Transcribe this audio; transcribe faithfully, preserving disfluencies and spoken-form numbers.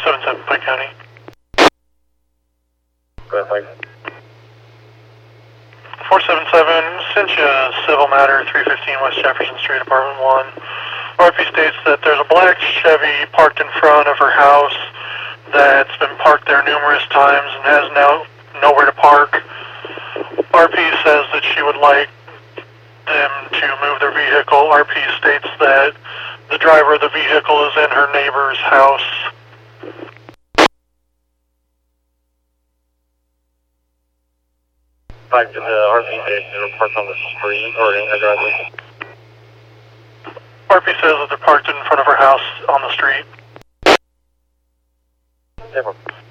seven seven, Pike County. Go ahead, Pike. four seven seven, sent you a civil matter, three fifteen West Jefferson Street, Apartment one. R P states that there's a black Chevy parked in front of her house that's been parked there numerous times and has now nowhere to park. R P says that she would like them to move their vehicle. R P states that the driver of the vehicle is in her neighbor's house. Back to the R P station, they're parked on the street or in the driveway. R P says that they're parked in front of her house on the street. Yeah,